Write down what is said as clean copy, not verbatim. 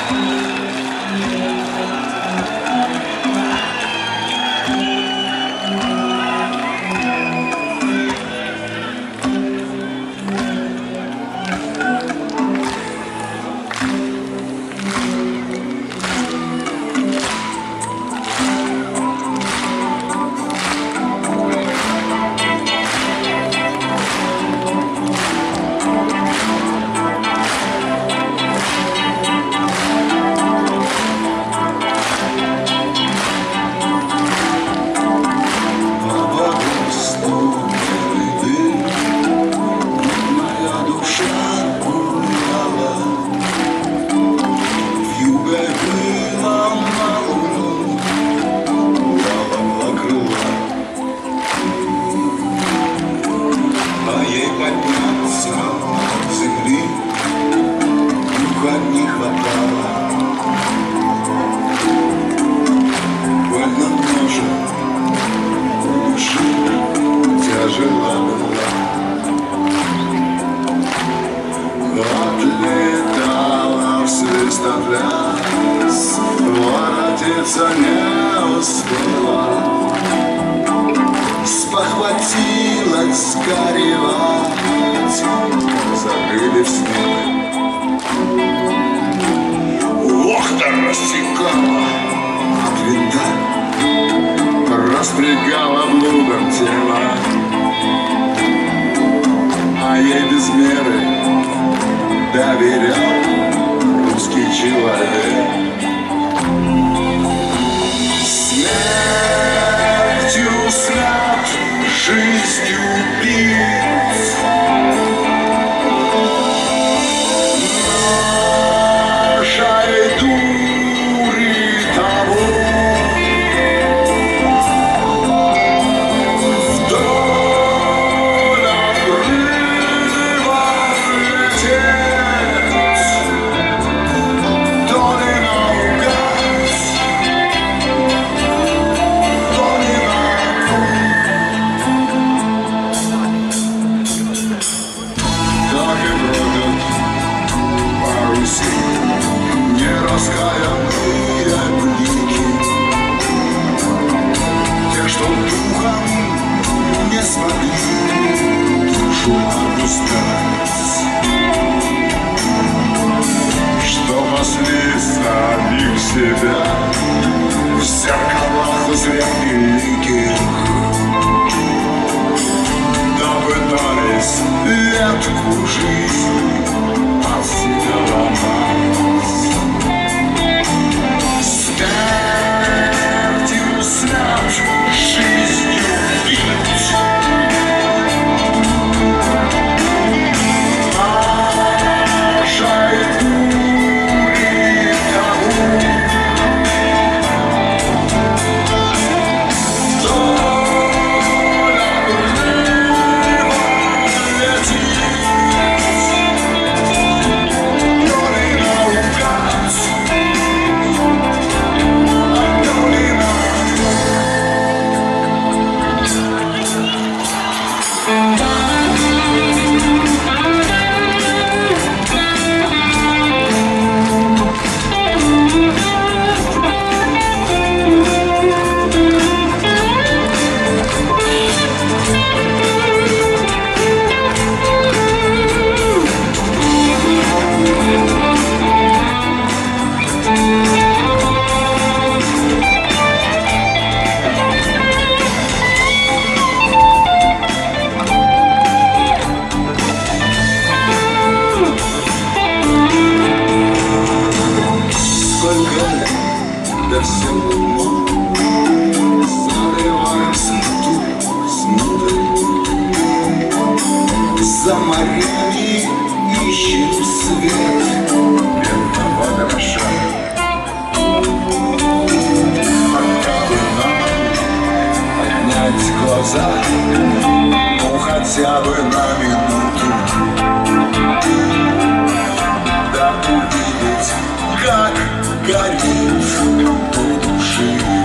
Отлетала в свистопляс, воротиться не успела, спохватилась горевать, забыли сны. Ох-то рассекала от винта, распрягала блудом тело, а ей без меры доверял русский человек. Смертью снят, жизнью убит, нашей дури того вдоль обрыва лететь, то ли наугад, то ли так и бродят по Руси нераскаянные блики, те, что духом не смогли душу отпускать, что пасли самих себя в зеркалах узрев великих, да пытались ветку жизни осиловать. Смертью снят, жизнью бить, нашей дури тому вдоль обрыва летит, то ли наугад, а то ли сколько лет до всего заливаемся тут смутой, за морями ищем свет бедного дрожа. Пока бы нам поднять глаза, ну хотя бы на минуту, да увидеть, как горит у души